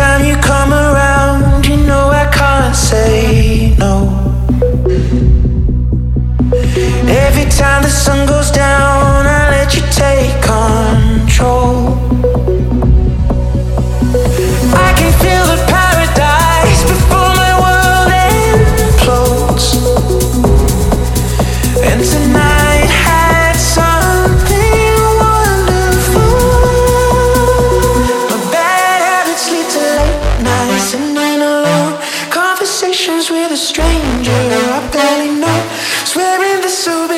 time you come around, you know I can't say no. Every time the sun goes down, I let you take control. I can feel the paradise before my world implodes. And tonight had something wonderful. My bad habits lead to late nights and night alone. Conversations with a stranger I barely know. Swearing this over.